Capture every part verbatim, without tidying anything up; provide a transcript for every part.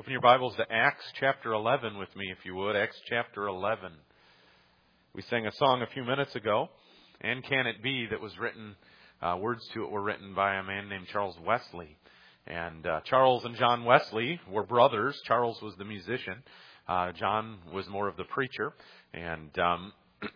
Open your Bibles to Acts chapter eleven with me, if you would. Acts chapter eleven. We sang a song a few minutes ago, And Can It Be, that was written, uh, words to it were written by a man named Charles Wesley. And uh, Charles and John Wesley were brothers. Charles was the musician. Uh, John was more of the preacher. And um,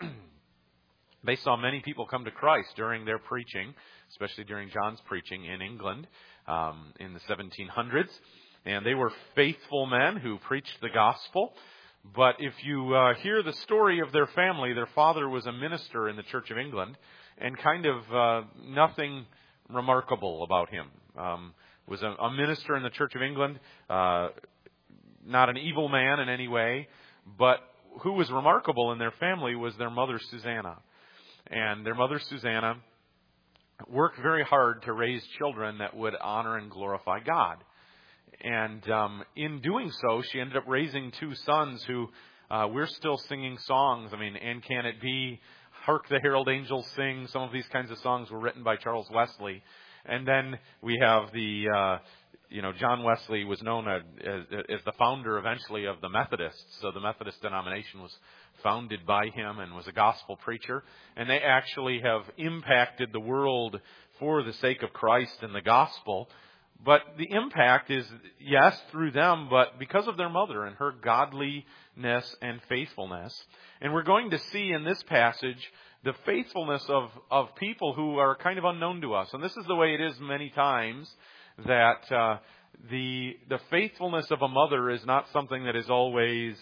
they saw many people come to Christ during their preaching, especially during John's preaching in England um, in the seventeen hundreds. And they were faithful men who preached the gospel. But if you uh, hear the story of their family, their father was a minister in the Church of England, and kind of uh, nothing remarkable about him. Um, was a, a minister in the Church of England, uh, not an evil man in any way, but who was remarkable in their family was their mother, Susanna. And their mother, Susanna, worked very hard to raise children that would honor and glorify God. And um, in doing so, she ended up raising two sons who uh, we're still singing songs. I mean, And Can It Be, Hark the Herald Angels Sing. Some of these kinds of songs were written by Charles Wesley. And then we have the, uh, you know, John Wesley was known as, as, as the founder eventually of the Methodists. So the Methodist denomination was founded by him and was a gospel preacher. And they actually have impacted the world for the sake of Christ and the gospel. But the impact is, yes, through them, but because of their mother and her godliness and faithfulness. And we're going to see in this passage the faithfulness of, of people who are kind of unknown to us. And this is the way it is many times, that uh, the the faithfulness of a mother is not something that is always,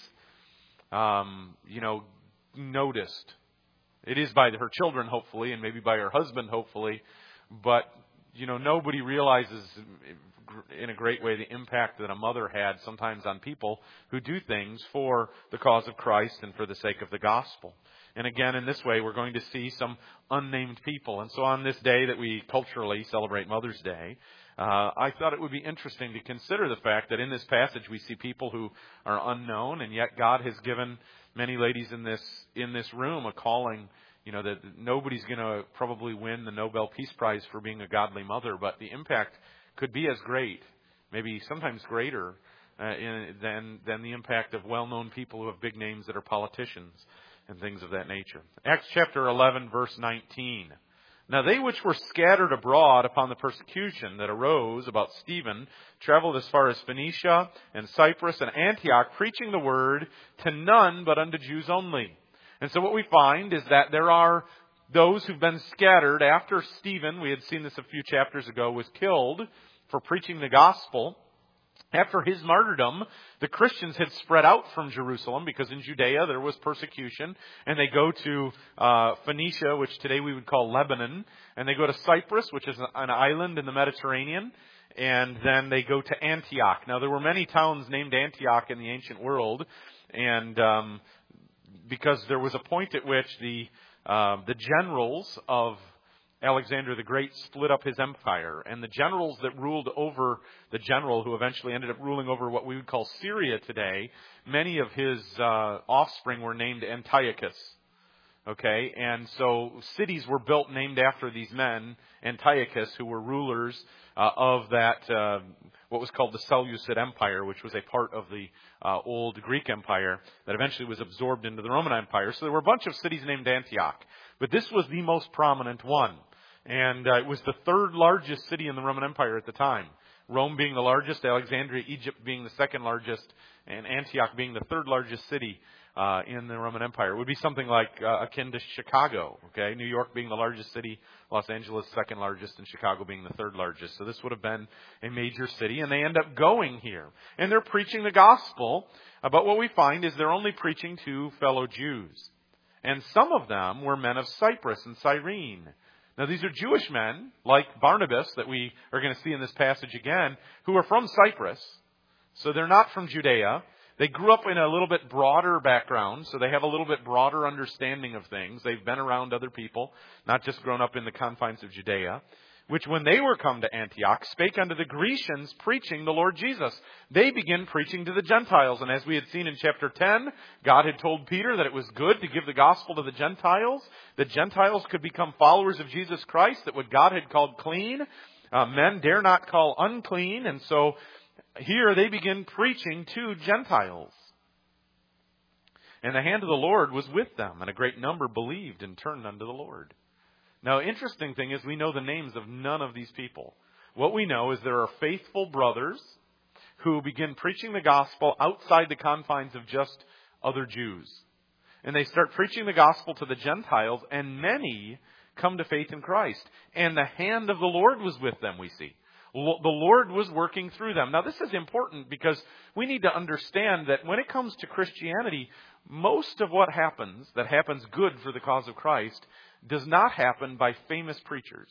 um, you know, noticed. It is by her children, hopefully, and maybe by her husband, hopefully, but you know, nobody realizes in a great way the impact that a mother had sometimes on people who do things for the cause of Christ and for the sake of the gospel. And again, in this way, we're going to see some unnamed people. And so on this day that we culturally celebrate Mother's Day, uh, I thought it would be interesting to consider the fact that in this passage we see people who are unknown, and yet God has given many ladies in this in this room a calling. You know, that nobody's going to probably win the Nobel Peace Prize for being a godly mother, but the impact could be as great, maybe sometimes greater, uh, in, than than the impact of well-known people who have big names that are politicians and things of that nature. Acts chapter eleven, verse nineteen. Now they which were scattered abroad upon the persecution that arose about Stephen traveled as far as Phoenicia and Cyprus and Antioch, preaching the word to none but unto Jews only. And so what we find is that there are those who've been scattered after Stephen, we had seen this a few chapters ago, was killed for preaching the gospel. After his martyrdom, the Christians had spread out from Jerusalem because in Judea there was persecution. And they go to uh, Phoenicia, which today we would call Lebanon. And they go to Cyprus, which is an island in the Mediterranean. And then they go to Antioch. Now there were many towns named Antioch in the ancient world. And um because there was a point at which the uh, the generals of Alexander the Great split up his empire. And the generals that ruled over the general who eventually ended up ruling over what we would call Syria today, many of his uh, offspring were named Antiochus. Okay, and so cities were built named after these men, Antiochus, who were rulers uh, of that, uh, what was called the Seleucid Empire, which was a part of the uh, old Greek Empire that eventually was absorbed into the Roman Empire. So there were a bunch of cities named Antioch, but this was the most prominent one. And uh, it was the third largest city in the Roman Empire at the time. Rome being the largest, Alexandria, Egypt being the second largest, and Antioch being the third largest city uh, in the Roman Empire. It would be something like uh, akin to Chicago, okay? New York being the largest city, Los Angeles second largest, and Chicago being the third largest. So this would have been a major city, and they end up going here. And they're preaching the gospel, uh, but what we find is they're only preaching to fellow Jews. And some of them were men of Cyprus and Cyrene. Now, these are Jewish men, like Barnabas, that we are going to see in this passage again, who are from Cyprus. So they're not from Judea. They grew up in a little bit broader background, so they have a little bit broader understanding of things. They've been around other people, not just grown up in the confines of Judea, which when they were come to Antioch, spake unto the Grecians, preaching the Lord Jesus. They begin preaching to the Gentiles. And as we had seen in chapter ten, God had told Peter that it was good to give the gospel to the Gentiles. The Gentiles could become followers of Jesus Christ, that what God had called clean, uh, men dare not call unclean. And so here they begin preaching to Gentiles. And the hand of the Lord was with them, and a great number believed and turned unto the Lord. Now, interesting thing is we know the names of none of these people. What we know is there are faithful brothers who begin preaching the gospel outside the confines of just other Jews. And they start preaching the gospel to the Gentiles, and many come to faith in Christ. And the hand of the Lord was with them, we see. The Lord was working through them. Now, this is important because we need to understand that when it comes to Christianity, most of what happens, that happens good for the cause of Christ, does not happen by famous preachers.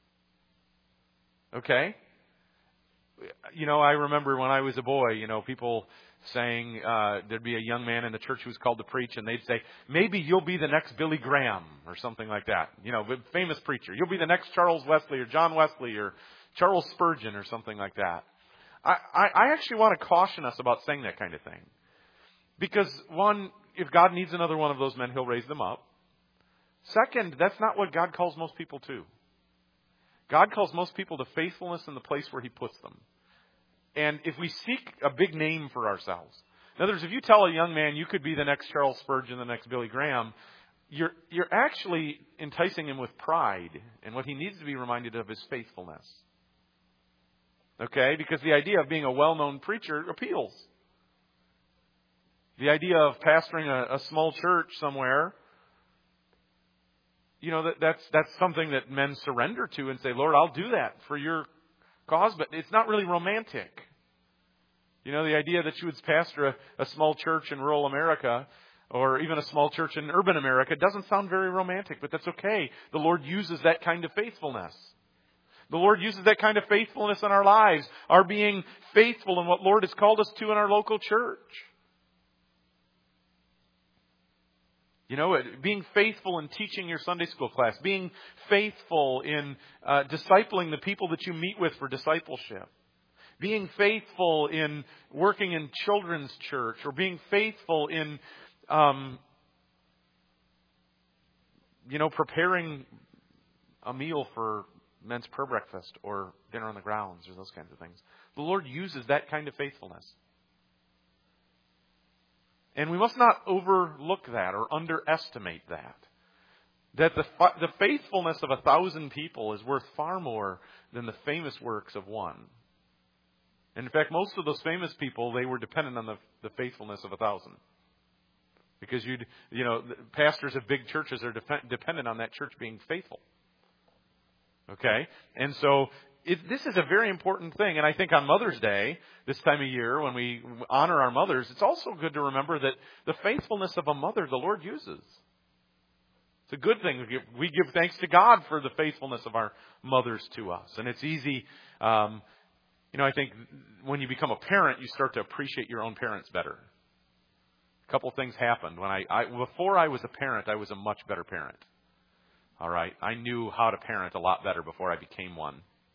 Okay? You know, I remember when I was a boy, you know, people saying, uh, there'd be a young man in the church who was called to preach, and they'd say, maybe you'll be the next Billy Graham, or something like that. You know, famous preacher. You'll be the next Charles Wesley, or John Wesley, or Charles Spurgeon, or something like that. I, I, I actually want to caution us about saying that kind of thing. Because, one, if God needs another one of those men, He'll raise them up. Second, that's not what God calls most people to. God calls most people to faithfulness in the place where He puts them. And if we seek a big name for ourselves, in other words, if you tell a young man you could be the next Charles Spurgeon, the next Billy Graham, you're you're actually enticing him with pride. And what he needs to be reminded of is faithfulness. Okay? Because the idea of being a well-known preacher appeals. The idea of pastoring a, a small church somewhere, you know, that, that's that's something that men surrender to and say, Lord, I'll do that for your cause, but it's not really romantic. You know, the idea that you would pastor a, a small church in rural America or even a small church in urban America doesn't sound very romantic, but that's okay. The Lord uses that kind of faithfulness. The Lord uses that kind of faithfulness in our lives, our being faithful in what Lord has called us to in our local church. You know, being faithful in teaching your Sunday school class, being faithful in uh, discipling the people that you meet with for discipleship, being faithful in working in children's church, or being faithful in, um, you know, preparing a meal for men's prayer breakfast or dinner on the grounds or those kinds of things. The Lord uses that kind of faithfulness. And we must not overlook that or underestimate that. That the the faithfulness of a thousand people is worth far more than the famous works of one. And in fact, most of those famous people, they were dependent on the, the faithfulness of a thousand. Because you'd, you know, pastors of big churches are def- dependent on that church being faithful. Okay? And so It, this is a very important thing. And I think on Mother's Day, this time of year, when we honor our mothers, it's also good to remember that the faithfulness of a mother, the Lord uses. It's a good thing. We give, we give thanks to God for the faithfulness of our mothers to us. And it's easy, um, you know, I think when you become a parent, you start to appreciate your own parents better. A couple things happened. When I, I before I was a parent, I was a much better parent. All right? I knew how to parent a lot better before I became one.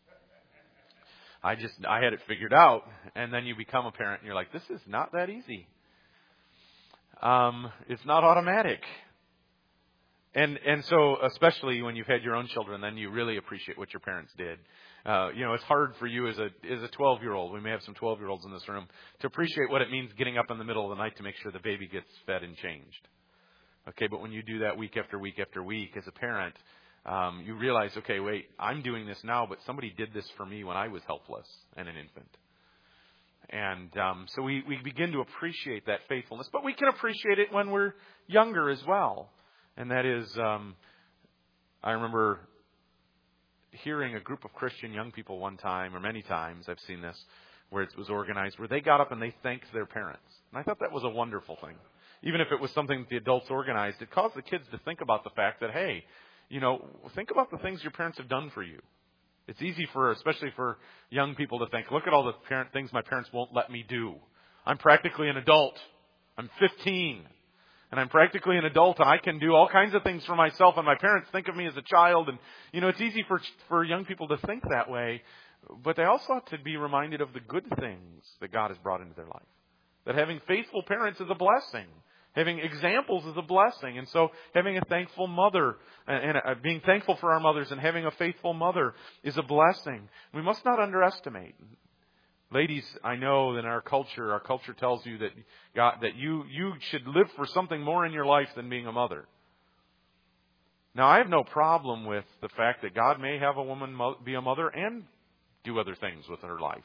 I just, I had it figured out. And then you become a parent and you're like, this is not that easy. Um, it's not automatic. And, and so, especially when you've had your own children, then you really appreciate what your parents did. Uh, you know, it's hard for you as a, as a twelve year old. We may have some twelve year olds in this room to appreciate what it means getting up in the middle of the night to make sure the baby gets fed and changed. Okay. But when you do that week after week after week as a parent, Um, you realize, okay, wait, I'm doing this now, but somebody did this for me when I was helpless and an infant. And um, so we, we begin to appreciate that faithfulness. But we can appreciate it when we're younger as well. And that is, um, I remember hearing a group of Christian young people one time, or many times I've seen this, where it was organized, where they got up and they thanked their parents. And I thought that was a wonderful thing. Even if it was something that the adults organized, it caused the kids to think about the fact that, hey, you know, think about the things your parents have done for you. It's easy for, especially for young people, to think, look at all the parent things my parents won't let me do. I'm practically an adult. I'm fifteen. And I'm practically an adult, and I can do all kinds of things for myself, and my parents think of me as a child. And, you know, it's easy for for young people to think that way. But they also have to be reminded of the good things that God has brought into their life. That having faithful parents is a blessing. Having examples is a blessing. And so having a thankful mother and being thankful for our mothers and having a faithful mother is a blessing. We must not underestimate Ladies, I know that in our culture, our culture tells you that God, that you, you should live for something more in your life than being a mother. Now, I have no problem with the fact that God may have a woman be a mother and do other things with her life.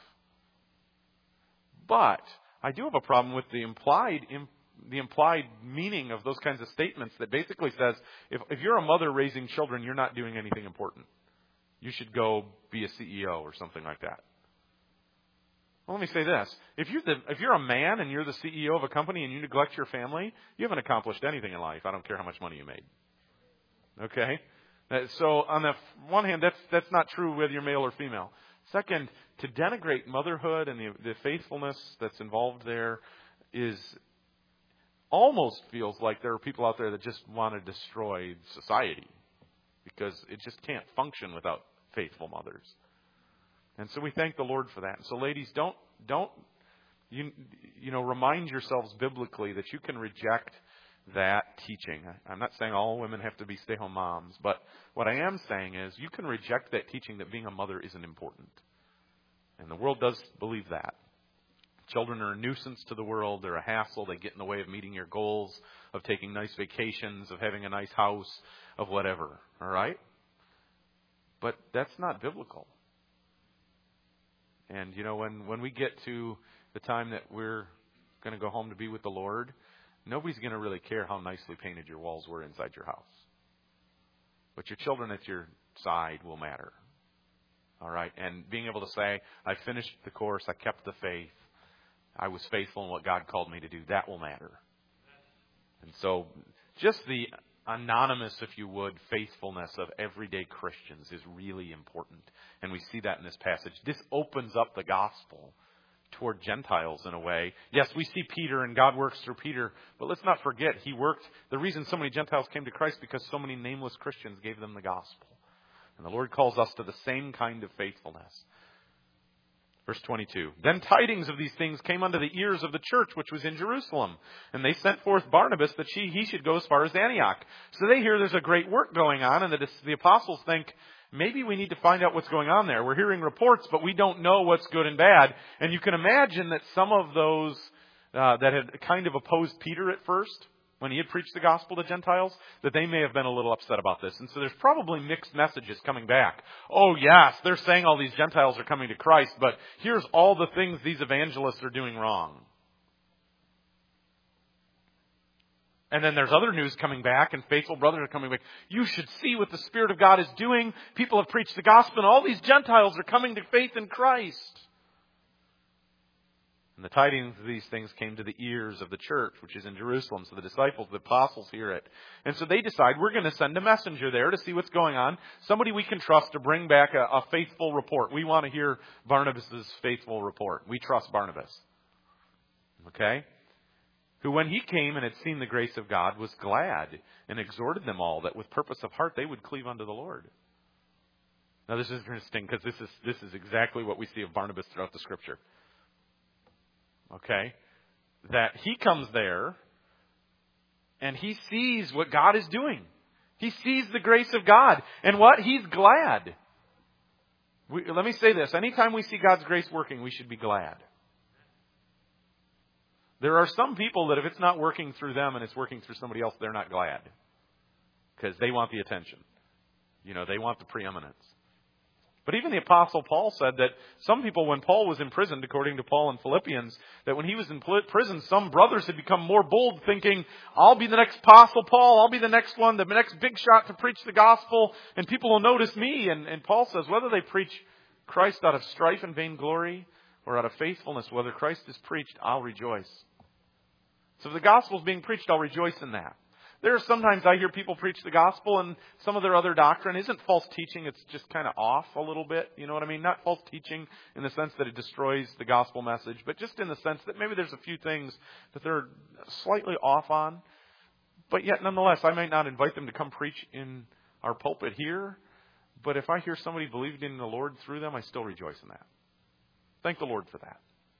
But I do have a problem with the implied the implied meaning of those kinds of statements that basically says, if, if you're a mother raising children, you're not doing anything important. You should go be a C E O or something like that. Well, let me say this. If you're, the, if you're a man and you're the C E O of a company and you neglect your family, you haven't accomplished anything in life. I don't care how much money you made. Okay? So on the one hand, that's that's not true whether you're male or female. Second, to denigrate motherhood and the, the faithfulness that's involved there is almost feels like there are people out there that just want to destroy society because it just can't function without faithful mothers. And so we thank the Lord for that. And so ladies, don't don't you you know remind yourselves biblically that you can reject that teaching. I'm not saying all women have to be stay-home moms, but what I am saying is you can reject that teaching that being a mother isn't important. And the world does believe that. Children are a nuisance to the world. They're a hassle. They get in the way of meeting your goals, of taking nice vacations, of having a nice house, of whatever. All right? But that's not biblical. And, you know, when, when we get to the time that we're going to go home to be with the Lord, nobody's going to really care how nicely painted your walls were inside your house. But your children at your side will matter. All right? And being able to say, I finished the course, I kept the faith, I was faithful in what God called me to do, that will matter. And so just the anonymous, if you would, faithfulness of everyday Christians is really important. And we see that in this passage. This opens up the gospel toward Gentiles in a way. Yes, we see Peter and God works through Peter, but let's not forget he worked. The reason so many Gentiles came to Christ because so many nameless Christians gave them the gospel. And the Lord calls us to the same kind of faithfulness. Verse twenty-two, then tidings of these things came unto the ears of the church which was in Jerusalem. And they sent forth Barnabas that she, he should go as far as Antioch. So they hear there's a great work going on, and that the apostles think, maybe we need to find out what's going on there. We're hearing reports, but we don't know what's good and bad. And you can imagine that some of those uh, that had kind of opposed Peter at first, when he had preached the gospel to Gentiles, that they may have been a little upset about this. And so there's probably mixed messages coming back. Oh, yes, they're saying all these Gentiles are coming to Christ, but here's all the things these evangelists are doing wrong. And then there's other news coming back, and faithful brothers are coming back. You should see what the Spirit of God is doing. People have preached the gospel, and all these Gentiles are coming to faith in Christ. And the tidings of these things came to the ears of the church, which is in Jerusalem. So the disciples, the apostles hear it. And so they decide, we're going to send a messenger there to see what's going on. Somebody we can trust to bring back a, a faithful report. We want to hear Barnabas' faithful report. We trust Barnabas. Okay? Who when he came and had seen the grace of God was glad and exhorted them all that with purpose of heart they would cleave unto the Lord. Now this is interesting because this is this is exactly what we see of Barnabas throughout the Scripture. Okay? That he comes there and he sees what God is doing. He sees the grace of God. And what? He's glad. We, let me say this. Anytime we see God's grace working, we should be glad. There are some people that if it's not working through them and it's working through somebody else, they're not glad. Because they want the attention. You know, they want the preeminence. But even the Apostle Paul said that some people, when Paul was imprisoned, according to Paul in Philippians, that when he was in prison, some brothers had become more bold, thinking, I'll be the next Apostle Paul, I'll be the next one, the next big shot to preach the gospel, and people will notice me. And, and Paul says, whether they preach Christ out of strife and vainglory, or out of faithfulness, whether Christ is preached, I'll rejoice. So if the gospel is being preached, I'll rejoice in that. There are sometimes I hear people preach the gospel and some of their other doctrine isn't false teaching. It's just kind of off a little bit. You know what I mean? Not false teaching in the sense that it destroys the gospel message, but just in the sense that maybe there's a few things that they're slightly off on. But yet, nonetheless, I might not invite them to come preach in our pulpit here. But if I hear somebody believed in the Lord through them, I still rejoice in that. Thank the Lord for that.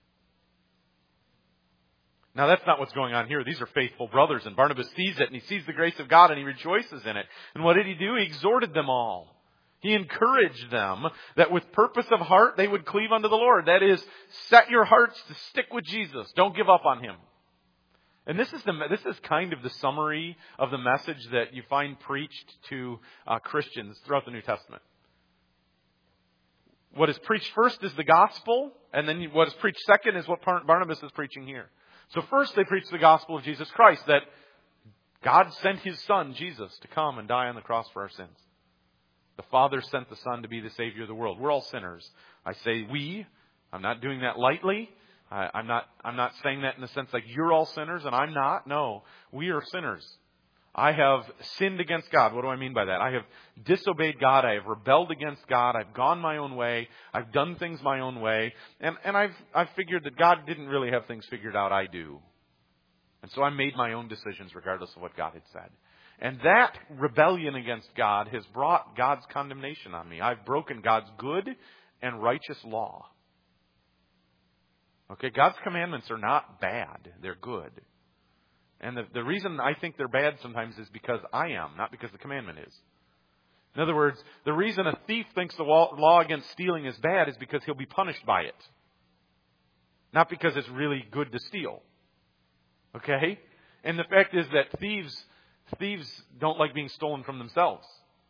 Now, that's not what's going on here. These are faithful brothers, and Barnabas sees it, and he sees the grace of God, and he rejoices in it. And what did he do? He exhorted them all. He encouraged them that with purpose of heart they would cleave unto the Lord. That is, set your hearts to stick with Jesus. Don't give up on Him. And this is the this is kind of the summary of the message that you find preached to uh, Christians throughout the New Testament. What is preached first is the gospel, and then what is preached second is what Barnabas is preaching here. So first they preach the gospel of Jesus Christ, that God sent His Son, Jesus, to come and die on the cross for our sins. The Father sent the Son to be the Savior of the world. We're all sinners. I say we. I'm not doing that lightly. I, I'm not I'm not saying that in the sense like you're all sinners and I'm not. No, we are sinners. I have sinned against God. What do I mean by that? I have disobeyed God. I have rebelled against God. I've gone my own way. I've done things my own way. And, and I've, I've figured that God didn't really have things figured out. I do. And so I made my own decisions regardless of what God had said. And that rebellion against God has brought God's condemnation on me. I've broken God's good and righteous law. Okay, God's commandments are not bad. They're good. And the, the reason I think they're bad sometimes is because I am, not because the commandment is. In other words, the reason a thief thinks the law against stealing is bad is because he'll be punished by it. Not because it's really good to steal. Okay? And the fact is that thieves, thieves don't like being stolen from themselves.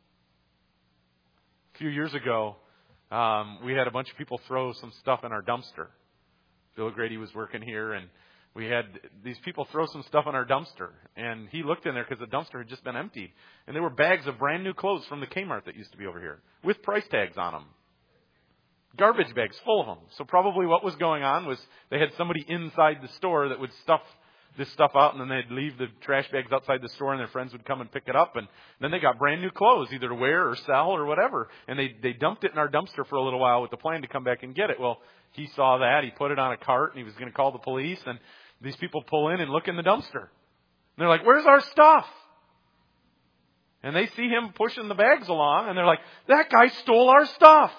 A few years ago, um, we had a bunch of people throw some stuff in our dumpster. Bill Grady was working here, and we had these people throw some stuff in our dumpster. And he looked in there because the dumpster had just been emptied. And there were bags of brand new clothes from the Kmart that used to be over here with price tags on them. Garbage bags full of them. So probably what was going on was they had somebody inside the store that would stuff this stuff out, and then they'd leave the trash bags outside the store, and their friends would come and pick it up. And then they got brand new clothes, either to wear or sell or whatever. And they, they dumped it in our dumpster for a little while with the plan to come back and get it. Well, he saw that. He put it on a cart, and he was going to call the police. And these people pull in and look in the dumpster. And they're like, "Where's our stuff?" And they see him pushing the bags along, and they're like, "That guy stole our stuff."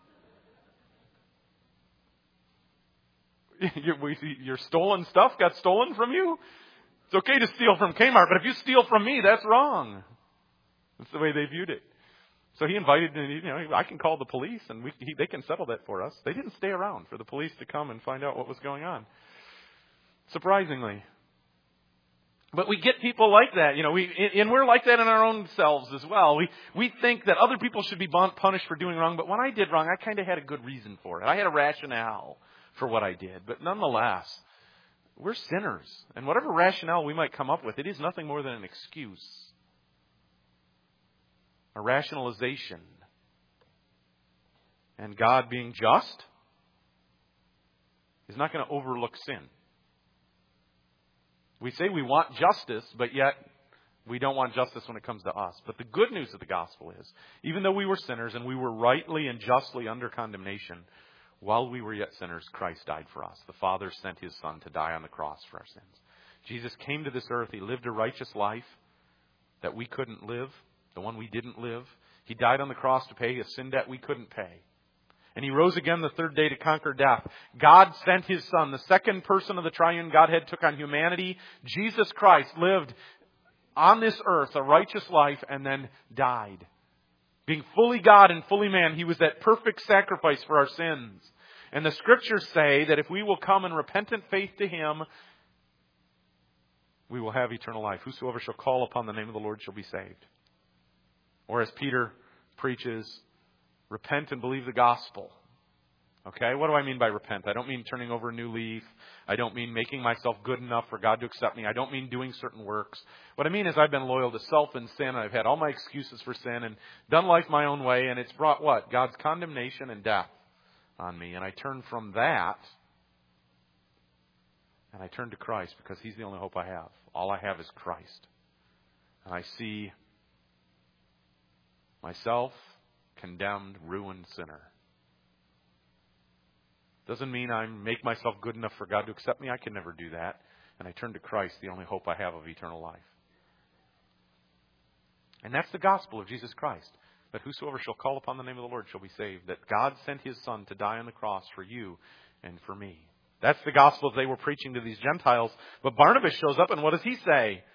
Your, your stolen stuff got stolen from you? It's okay to steal from Kmart, but if you steal from me, that's wrong. That's the way they viewed it. So he invited, you know, I can call the police and we, he, they can settle that for us. They didn't stay around for the police to come and find out what was going on. Surprisingly. But we get people like that, you know, we, and we're like that in our own selves as well. We, we think that other people should be punished for doing wrong, but when I did wrong, I kind of had a good reason for it. I had a rationale for what I did. But nonetheless, we're sinners. And whatever rationale we might come up with, it is nothing more than an excuse. A rationalization. And God, being just, is not going to overlook sin. We say we want justice, but yet we don't want justice when it comes to us. But the good news of the gospel is, even though we were sinners and we were rightly and justly under condemnation, while we were yet sinners, Christ died for us. The Father sent His Son to die on the cross for our sins. Jesus came to this earth. He lived a righteous life that we couldn't live, the one we didn't live. He died on the cross to pay a sin debt we couldn't pay. And He rose again the third day to conquer death. God sent His Son. The second person of the triune Godhead took on humanity. Jesus Christ lived on this earth a righteous life and then died. Being fully God and fully man, He was that perfect sacrifice for our sins. And the Scriptures say that if we will come in repentant faith to Him, we will have eternal life. Whosoever shall call upon the name of the Lord shall be saved. Or as Peter preaches, repent and believe the gospel. Okay, what do I mean by repent? I don't mean turning over a new leaf. I don't mean making myself good enough for God to accept me. I don't mean doing certain works. What I mean is I've been loyal to self and sin. And I've had all my excuses for sin and done life my own way. And it's brought what? God's condemnation and death on me. And I turn from that and I turn to Christ because He's the only hope I have. All I have is Christ. And I see myself, condemned, ruined sinner. Doesn't mean I make myself good enough for God to accept me. I can never do that. And I turn to Christ, the only hope I have of eternal life. And that's the gospel of Jesus Christ. That whosoever shall call upon the name of the Lord shall be saved. That God sent His Son to die on the cross for you and for me. That's the gospel they were preaching to these Gentiles. But Barnabas shows up and what does he say?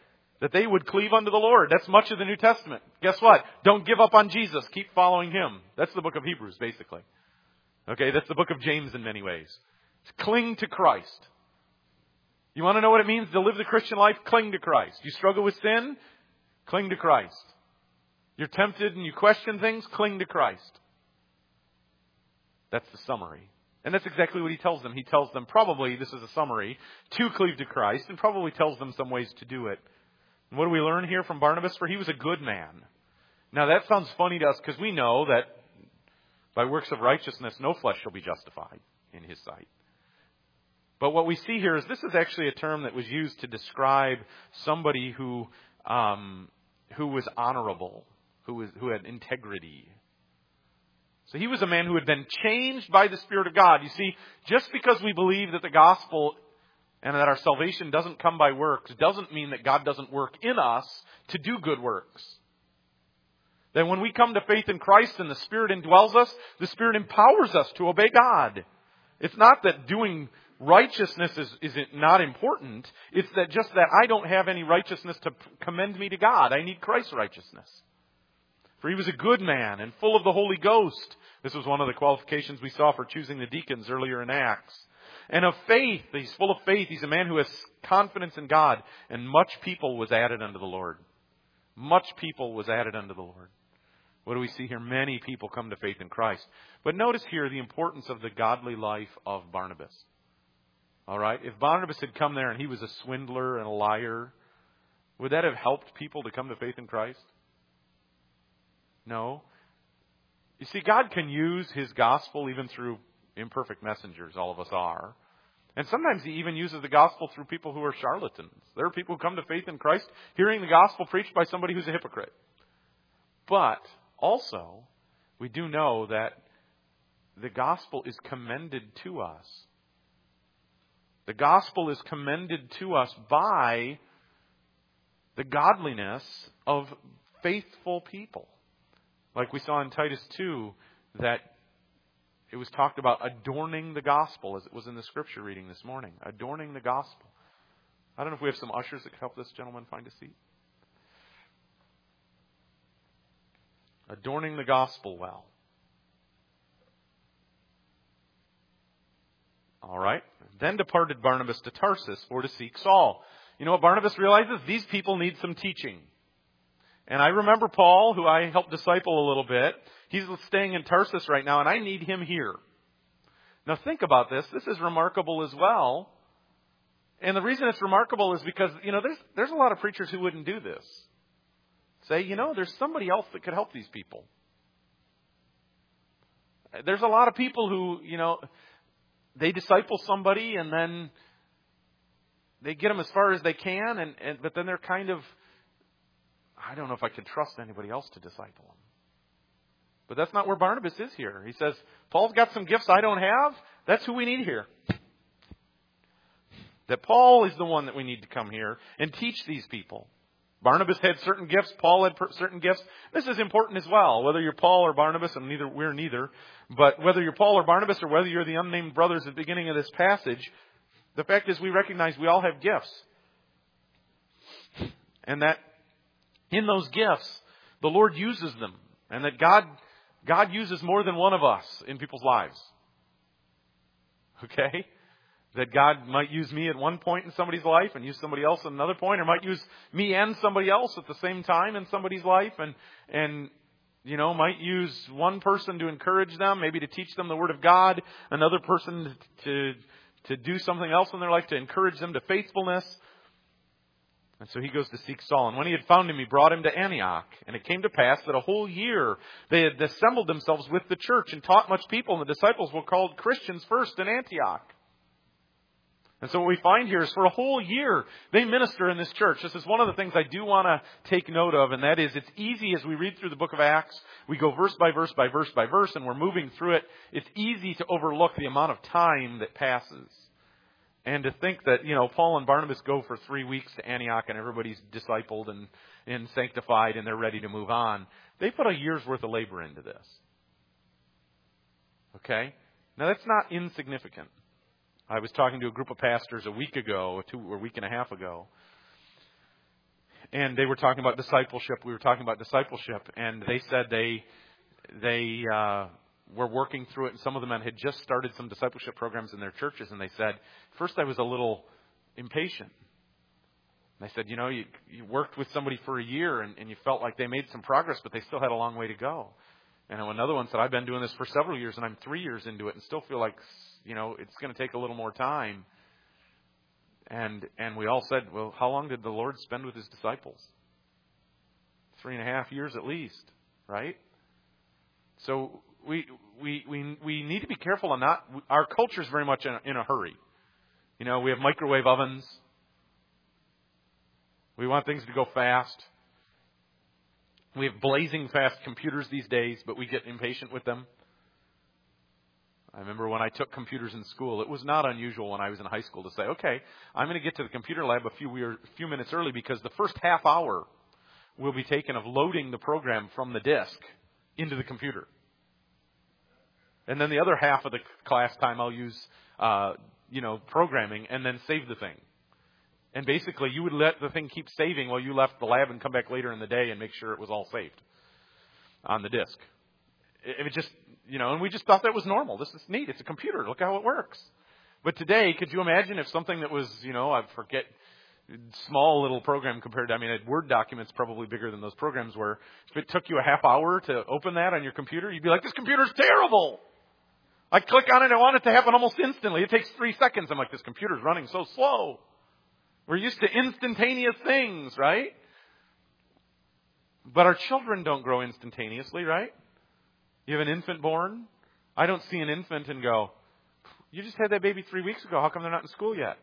That they would cleave unto the Lord. That's much of the New Testament. Guess what? Don't give up on Jesus. Keep following Him. That's the book of Hebrews, basically. Okay, that's the book of James in many ways. Cling to Christ. You want to know what it means to live the Christian life? Cling to Christ. You struggle with sin? Cling to Christ. You're tempted and you question things? Cling to Christ. That's the summary. And that's exactly what he tells them. He tells them, probably, this is a summary, to cleave to Christ, and probably tells them some ways to do it. And what do we learn here from Barnabas? For he was a good man. Now that sounds funny to us because we know that by works of righteousness no flesh shall be justified in his sight. But what we see here is this is actually a term that was used to describe somebody who um, who was honorable, who was who had integrity. So he was a man who had been changed by the Spirit of God. You see, just because we believe that the gospel and that our salvation doesn't come by works doesn't mean that God doesn't work in us to do good works. That when we come to faith in Christ and the Spirit indwells us, the Spirit empowers us to obey God. It's not that doing righteousness is, is not important. It's that just that I don't have any righteousness to commend me to God. I need Christ's righteousness. For he was a good man and full of the Holy Ghost. This was one of the qualifications we saw for choosing the deacons earlier in Acts. And of faith. He's full of faith. He's a man who has confidence in God. And much people was added unto the Lord. Much people was added unto the Lord. What do we see here? Many people come to faith in Christ. But notice here the importance of the godly life of Barnabas. All right? If Barnabas had come there and he was a swindler and a liar, would that have helped people to come to faith in Christ? No. You see, God can use His gospel even through imperfect messengers, all of us are. And sometimes He even uses the gospel through people who are charlatans. There are people who come to faith in Christ hearing the gospel preached by somebody who's a hypocrite. But also, we do know that the gospel is commended to us. The gospel is commended to us by the godliness of faithful people. Like we saw in Titus two, that it was talked about adorning the gospel, as it was in the scripture reading this morning. Adorning the gospel. I don't know if we have some ushers that can help this gentleman find a seat. Adorning the gospel well. All right. Then departed Barnabas to Tarsus for to seek Saul. You know what Barnabas realizes? These people need some teaching. And I remember Paul, who I helped disciple a little bit. He's staying in Tarsus right now, and I need him here. Now think about this. This is remarkable as well. And the reason it's remarkable is because, you know, there's there's a lot of preachers who wouldn't do this. Say, you know, there's somebody else that could help these people. There's a lot of people who, you know, they disciple somebody and then they get them as far as they can, and, and but then they're kind of, I don't know if I can trust anybody else to disciple them. But that's not where Barnabas is here. He says, Paul's got some gifts I don't have. That's who we need here. That Paul is the one that we need to come here and teach these people. Barnabas had certain gifts. Paul had certain gifts. This is important as well. Whether you're Paul or Barnabas, and neither we're neither. But whether you're Paul or Barnabas, or whether you're the unnamed brothers at the beginning of this passage, the fact is we recognize we all have gifts. And that in those gifts, the Lord uses them. And that God, God uses more than one of us in people's lives. Okay? That God might use me at one point in somebody's life and use somebody else at another point, or might use me and somebody else at the same time in somebody's life, and, and, you know, might use one person to encourage them, maybe to teach them the Word of God, another person to, to do something else in their life to encourage them to faithfulness. And so he goes to seek Saul. And when he had found him, he brought him to Antioch. And it came to pass that a whole year they had assembled themselves with the church and taught much people. And the disciples were called Christians first in Antioch. And so what we find here is for a whole year, they minister in this church. This is one of the things I do want to take note of, and that is it's easy as we read through the book of Acts, we go verse by verse by verse by verse, and we're moving through it. It's easy to overlook the amount of time that passes. And to think that, you know, Paul and Barnabas go for three weeks to Antioch and everybody's discipled and, and sanctified and they're ready to move on. They put a year's worth of labor into this. Okay? Now that's not insignificant. I was talking to a group of pastors a week ago, or two, or a week and a half ago. and they were talking about discipleship. We were talking about discipleship, and they said they they uh, were working through it, and some of them had just started some discipleship programs in their churches, and they said, first I was a little impatient. And I said, you know, you, you worked with somebody for a year, and, and you felt like they made some progress, but they still had a long way to go. And another one said, I've been doing this for several years, and I'm three years into it, and still feel like, you know, it's going to take a little more time. And and we all said, well, how long did the Lord spend with His disciples? Three and a half years at least, right? So we we we we need to be careful and not. Our culture is very much in a, in a hurry. You know, we have microwave ovens. We want things to go fast. We have blazing fast computers these days, but we get impatient with them. I remember when I took computers in school, it was not unusual when I was in high school to say, okay, I'm going to get to the computer lab a few, a few minutes early because the first half hour will be taken of loading the program from the disk into the computer. And then the other half of the class time I'll use, uh, you know, programming and then save the thing. And basically you would let the thing keep saving while you left the lab and come back later in the day and make sure it was all saved on the disk. It, it just... You know, and we just thought that was normal. This is neat. It's a computer. Look how it works. But today, could you imagine if something that was, you know, I forget, small little program compared to, I mean, Word documents probably bigger than those programs were. If it took you a half hour to open that on your computer, you'd be like, this computer's terrible. I click on it, I want it to happen almost instantly. It takes three seconds. I'm like, this computer's running so slow. We're used to instantaneous things, right? But our children don't grow instantaneously, right? You have an infant born? I don't see an infant and go, you just had that baby three weeks ago. How come they're not in school yet?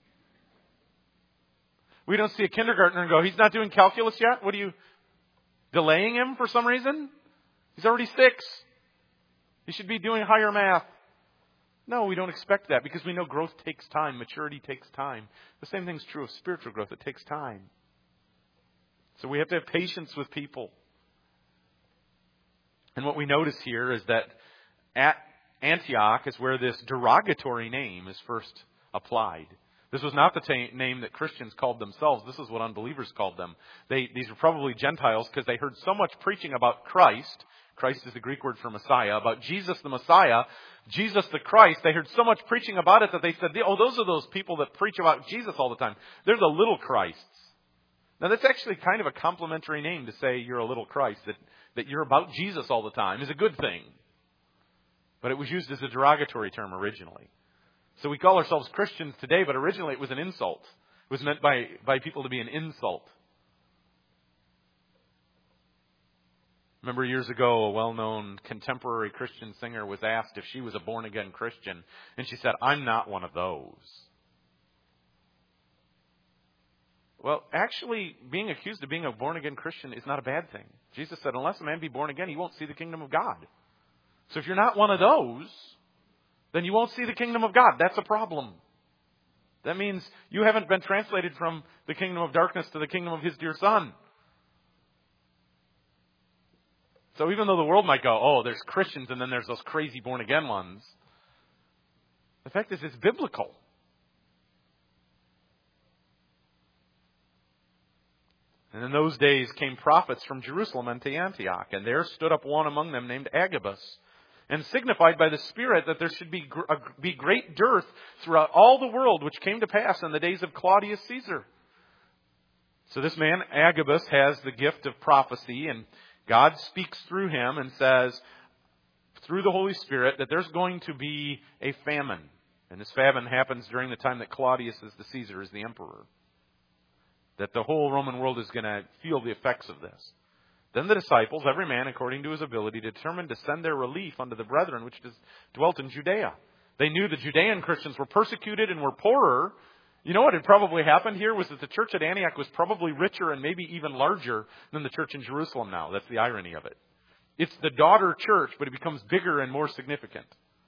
We don't see a kindergartner and go, he's not doing calculus yet? What are you, delaying him for some reason? He's already six. He should be doing higher math. No, we don't expect that because we know growth takes time. Maturity takes time. The same thing's true of spiritual growth. It takes time. So we have to have patience with people. And what we notice here is that at Antioch is where this derogatory name is first applied. This was not the t- name that Christians called themselves. This is what unbelievers called them. They, these were probably Gentiles because they heard so much preaching about Christ. Christ is the Greek word for Messiah. About Jesus the Messiah, Jesus the Christ. They heard so much preaching about it that they said, oh, those are those people that preach about Jesus all the time. They're the little Christs. Now, that's actually kind of a complimentary name to say you're a little Christ, that, that you're about Jesus all the time is a good thing. But it was used as a derogatory term originally. So we call ourselves Christians today, but originally it was an insult. It was meant by, by people to be an insult. Remember years ago, a well-known contemporary Christian singer was asked if she was a born-again Christian, and she said, I'm not one of those. Well, actually, being accused of being a born-again Christian is not a bad thing. Jesus said, unless a man be born again, he won't see the kingdom of God. So if you're not one of those, then you won't see the kingdom of God. That's a problem. That means you haven't been translated from the kingdom of darkness to the kingdom of His dear Son. So even though the world might go, oh, there's Christians and then there's those crazy born-again ones, the fact is it's biblical. And in those days came prophets from Jerusalem unto Antioch, and there stood up one among them named Agabus, and signified by the Spirit that there should be, gr- be great dearth throughout all the world, which came to pass in the days of Claudius Caesar. So this man, Agabus, has the gift of prophecy, and God speaks through him and says, through the Holy Spirit, that there's going to be a famine. And this famine happens during the time that Claudius is the Caesar, is the emperor. That the whole Roman world is going to feel the effects of this. Then the disciples, every man according to his ability, determined to send their relief unto the brethren which dwelt in Judea. They knew the Judean Christians were persecuted and were poorer. You know what had probably happened here was that the church at Antioch was probably richer and maybe even larger than the church in Jerusalem now. That's the irony of it. It's the daughter church, but it becomes bigger and more significant.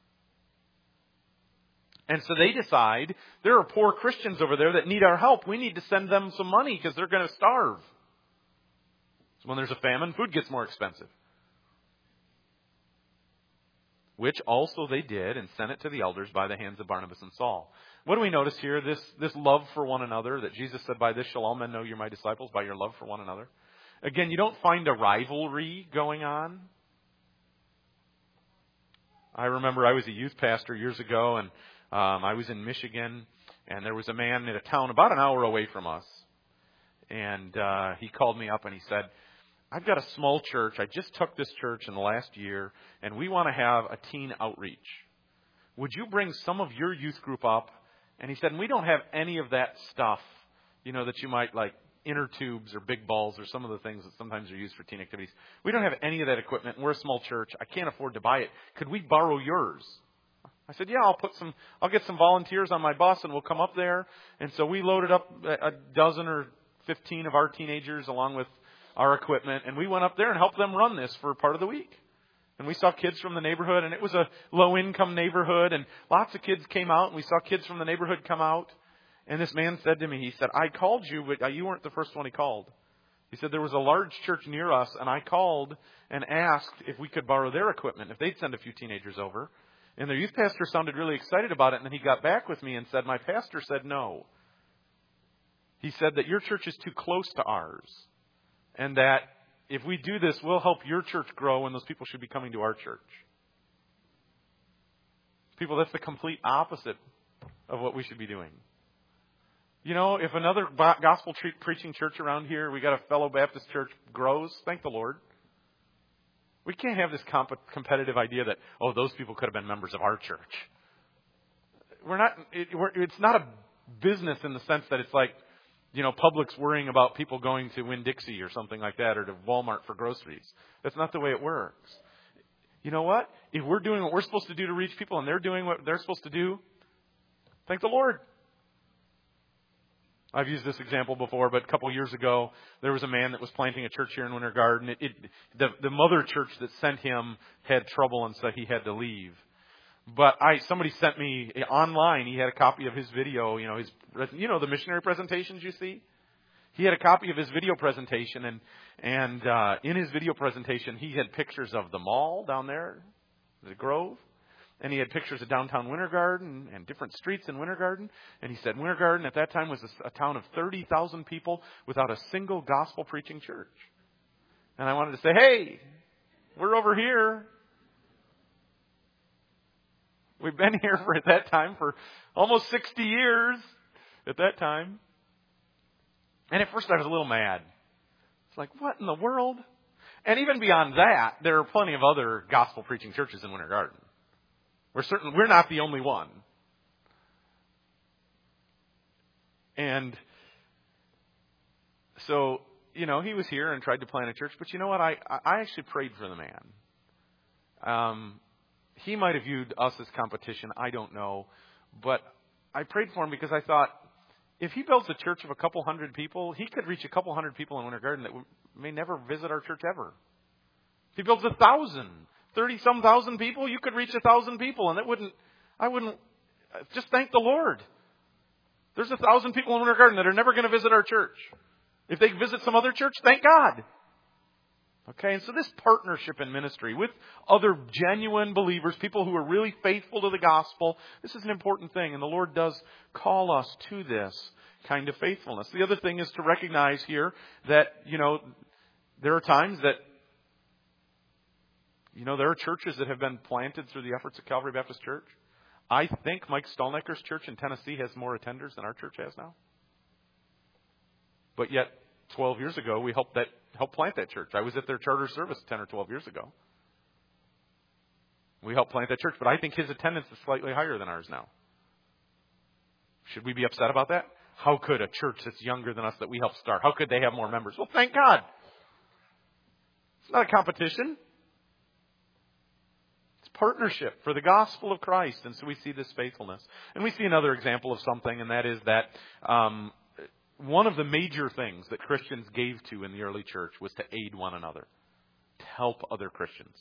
And so they decide, there are poor Christians over there that need our help. We need to send them some money because they're going to starve. So when there's a famine, food gets more expensive. which also they did and sent it to the elders by the hands of Barnabas and Saul. What do we notice here? This, this love for one another that Jesus said, by this shall all men know you're my disciples, by your love for one another. Again, you don't find a rivalry going on. I remember I was a youth pastor years ago, and um, I was in Michigan, and there was a man in a town about an hour away from us. And uh, he called me up and he said, I've got a small church. I just took this church in the last year, and we want to have a teen outreach. Would you bring some of your youth group up? And he said, and we don't have any of that stuff, you know, that you might like inner tubes or big balls or some of the things that sometimes are used for teen activities. We don't have any of that equipment. We're a small church. I can't afford to buy it. Could we borrow yours? I said, yeah, I'll put some, I'll get some volunteers on my bus and we'll come up there. And so we loaded up a dozen or fifteen of our teenagers along with our equipment, and we went up there and helped them run this for part of the week. And we saw kids from the neighborhood, and it was a low-income neighborhood, and lots of kids came out, and we saw kids from the neighborhood come out. And this man said to me, he said, I called you, but you weren't the first one he called. He said, there was a large church near us, and I called and asked if we could borrow their equipment, if they'd send a few teenagers over. And their youth pastor sounded really excited about it, and then he got back with me and said, my pastor said no. He said that your church is too close to ours, and that if we do this, we'll help your church grow, and those people should be coming to our church. People, that's the complete opposite of what we should be doing. You know, if another gospel tre- preaching church around here, we got a fellow Baptist church, grows, thank the Lord. We can't have this comp- competitive idea that, oh, those people could have been members of our church. We're not. It, we're, it's not a business in the sense that it's like, you know, Publix worrying about people going to Winn-Dixie or something like that, or to Walmart for groceries. That's not the way it works. You know what? If we're doing what we're supposed to do to reach people and they're doing what they're supposed to do, thank the Lord. I've used this example before, but a couple of years ago, there was a man that was planting a church here in Winter Garden. It, it, the, the mother church that sent him had trouble, and so he had to leave. But I, somebody sent me online. He had a copy of his video. You know, his, you know, the missionary presentations you see. He had a copy of his video presentation, and and uh, in his video presentation, he had pictures of the mall down there, the Grove, and he had pictures of downtown Winter Garden and different streets in Winter Garden. And he said Winter Garden at that time was a, a town of thirty thousand people without a single gospel preaching church. And I wanted to say, hey, we're over here. We've been here for, at that time, for almost sixty years at that time. And at first I was a little mad. It's like, what in the world? And even beyond that, there are plenty of other gospel preaching churches in Winter Garden. We're certain we're not the only one. And so, you know, he was here and tried to plant a church. But you know what? I, I actually prayed for the man. Um, He might have viewed us as competition. I don't know. But I prayed for him because I thought, if he builds a church of a couple hundred people, he could reach a couple hundred people in Winter Garden that may never visit our church ever. If he builds a thousand, thirty-some thousand people, you could reach a thousand people. And that wouldn't, I wouldn't, just thank the Lord. There's a thousand people in Winter Garden that are never going to visit our church. If they visit some other church, thank God. Okay, and so this partnership in ministry with other genuine believers, people who are really faithful to the gospel, this is an important thing, and the Lord does call us to this kind of faithfulness. The other thing is to recognize here that, you know, there are times that, you know, there are churches that have been planted through the efforts of Calvary Baptist Church. I think Mike Stolnecker's church in Tennessee has more attenders than our church has now. But yet, twelve years ago, we helped that helped plant that church. I was at their charter service ten or twelve years ago. We helped plant that church, but I think his attendance is slightly higher than ours now. Should we be upset about that? How could a church that's younger than us that we helped start, how could they have more members? Well, thank God. It's not a competition. It's partnership for the gospel of Christ. And so we see this faithfulness. And we see another example of something, and that is that um, one of the major things that Christians gave to in the early church was to aid one another, to help other Christians.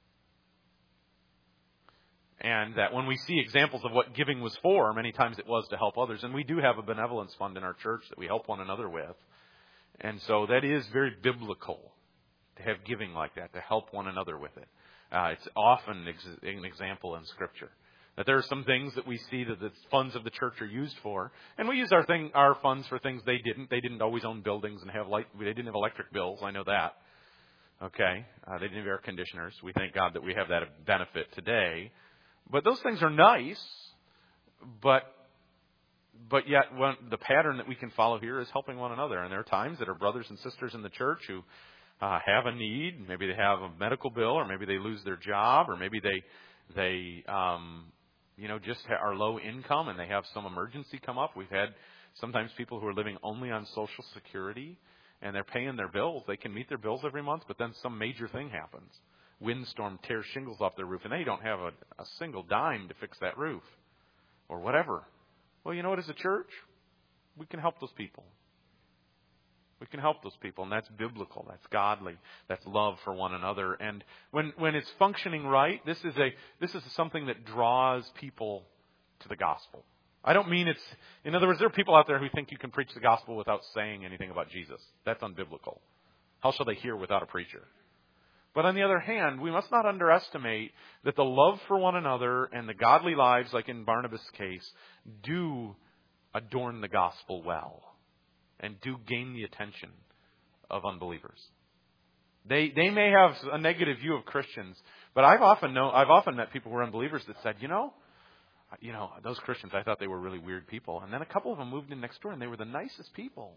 And that when we see examples of what giving was for, many times it was to help others. And we do have a benevolence fund in our church that we help one another with. And so that is very biblical to have giving like that, to help one another with it. Uh, it's often ex- an example in Scripture. That there are some things that we see that the funds of the church are used for, and we use our thing, our funds for things they didn't. They didn't always own buildings and have light. They didn't have electric bills. I know that. Okay, uh, they didn't have air conditioners. We thank God that we have that benefit today. But those things are nice. But but yet, when, the pattern that we can follow here is helping one another. And there are times that are brothers and sisters in the church who uh, have a need. Maybe they have a medical bill, or maybe they lose their job, or maybe they they um, you know just are low income and they have some emergency come up. We've had sometimes people who are living only on Social Security, and they're paying their bills. They can meet their bills every month, but then some major thing happens. Windstorm tears shingles off their roof, and they don't have a, a single dime to fix that roof or whatever. Well, you know what? As a church, we can help those people. We can help those people, and that's biblical. That's godly. That's love for one another. And when when it's functioning right, this is a this is something that draws people to the gospel. I don't mean it's, in other words, there are people out there who think you can preach the gospel without saying anything about Jesus. That's unbiblical. How shall they hear without a preacher? But on the other hand, we must not underestimate that the love for one another and the godly lives, like in Barnabas' case, do adorn the gospel well and do gain the attention of unbelievers. They they may have a negative view of Christians, but I've often know I've often met people who are unbelievers that said, you know, You know, those Christians, I thought they were really weird people. And then a couple of them moved in next door, and they were the nicest people.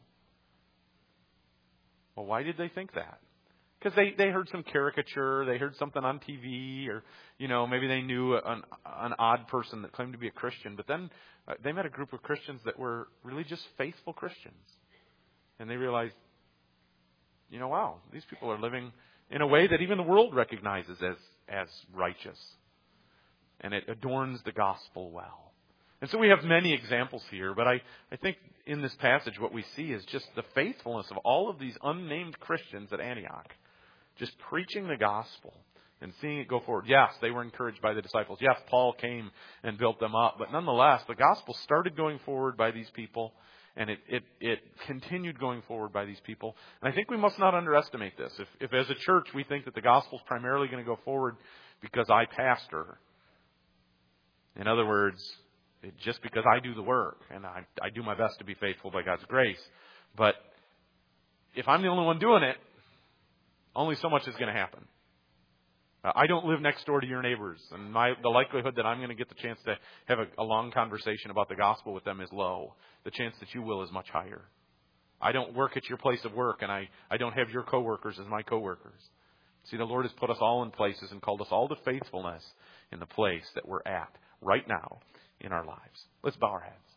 Well, why did they think that? Because they, they heard some caricature, they heard something on T V, or, you know, maybe they knew an, an odd person that claimed to be a Christian. But then uh, they met a group of Christians that were really just faithful Christians. And they realized, you know, wow, these people are living in a way that even the world recognizes as, as righteous. And it adorns the gospel well. And so we have many examples here, but I, I think in this passage what we see is just the faithfulness of all of these unnamed Christians at Antioch, just preaching the gospel and seeing it go forward. Yes, they were encouraged by the disciples. Yes, Paul came and built them up, but nonetheless, the gospel started going forward by these people, and it, it, it continued going forward by these people. And I think we must not underestimate this. If, if as a church we think that the gospel is primarily going to go forward because I pastor, in other words, it, just because I do the work, and I, I do my best to be faithful by God's grace, but if I'm the only one doing it, only so much is going to happen. Uh, I don't live next door to your neighbors, and my, the likelihood that I'm going to get the chance to have a, a long conversation about the gospel with them is low. The chance that you will is much higher. I don't work at your place of work, and I, I don't have your coworkers as my coworkers. See, the Lord has put us all in places and called us all to faithfulness in the place that we're at right now in our lives. Let's bow our heads.